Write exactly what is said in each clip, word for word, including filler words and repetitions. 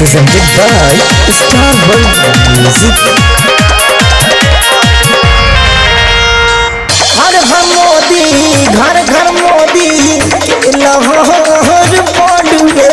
presented by Star World Music. हर घर मोदी घर घर मोदी लहर बड़ुए।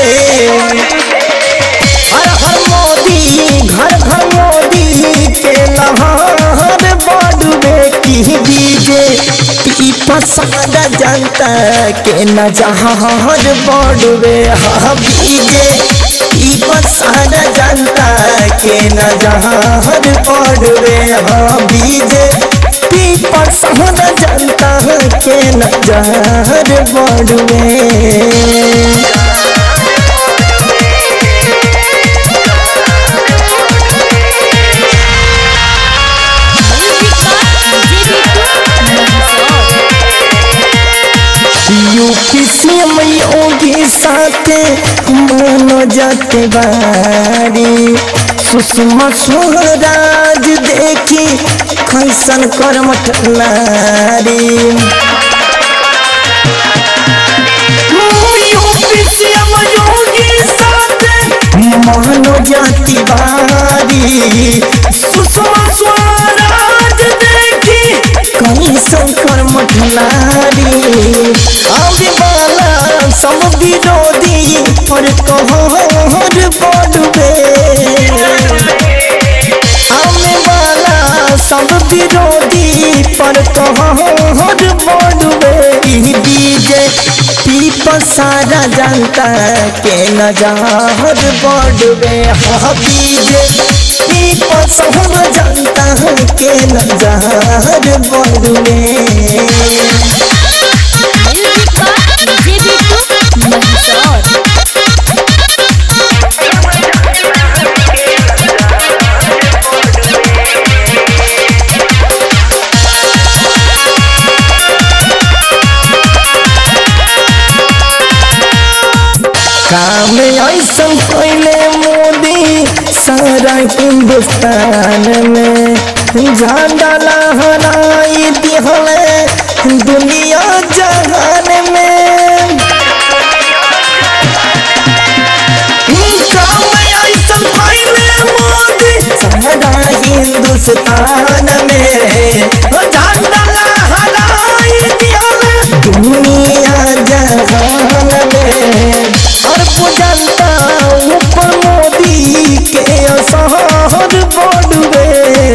हर घर मोदी घर घर मोदी के लहर बड़ुए की डीजे की पसंद जनता के न जहर बड़ुए। हाँ डीजे की पसंद जनता के न जहर बड़ुए। हाँ डीजे की पसंद जनता के न जहर बड़ुए। यूपी सीएम योगी साथे मानो जाते बारी। सुषमा स्वराज देखी कैसन कर्मठ नारी। यूपी सीएम योगी साथे मानो जाती बारी। सुषमा स्वराज देखी कैसन कर्मठ नारी। आवे वाला सब विरोधी पर कहर बड़ुए। आवे वाला सब विरोधी पर कहर बड़ुए। डीजे पीपल सारा जनता के न जहर बड़ुए। हाँ डीजे पीपल सारा जनता के न जहर बड़ुए। काम ऐसा पहले मोदी सारा हिंदुस्तान में झंडा लहराई दिहले दुनिया जहान में। काम ऐसा पहले मोदी सारा हिंदुस्तान में झंडा लहराई दिहले दुनिया जहान में। जनता ऊपर मोदी के असहर बड़ुए।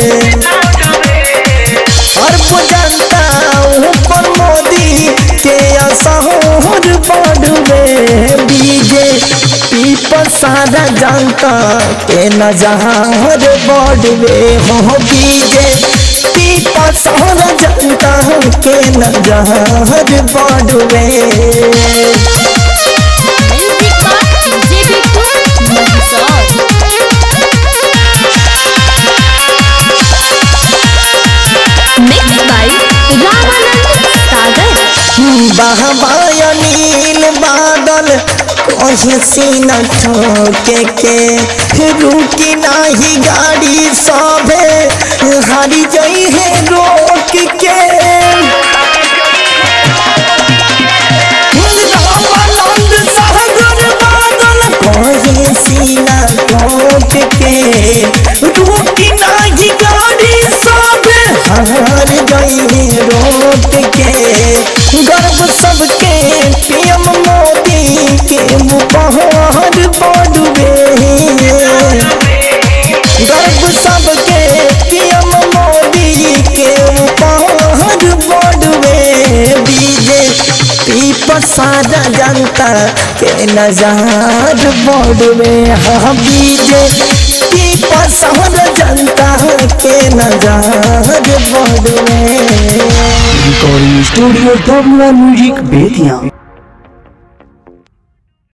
अर्ब जनता ऊपर मोदी के असहर बड़ुए। डीजे पीपल सारा जनता के न जहर बड़ुए। हो डीजे पीपल सारा जनता के न जहर बड़ुए। बहबाया नील बादल कहीं सीना ठोके के रुकी नाही गाड़ी सभे हारी जाई है रोक के। कहीं सीना ठोक के रुकी नाही गाड़ी सभे हार जाई है रोक के। गर्व सबके पीएम मोदी के उपहार बड़ुए। गर्व सबके पीएम मोदी के उपहार बड़ुए। डीजे पीपल सारा जनता के नजर बड़ुए। हाँ डीजे पीपल सारा जनता के नजर बड़ुए। Recording studio W R music Bettiah.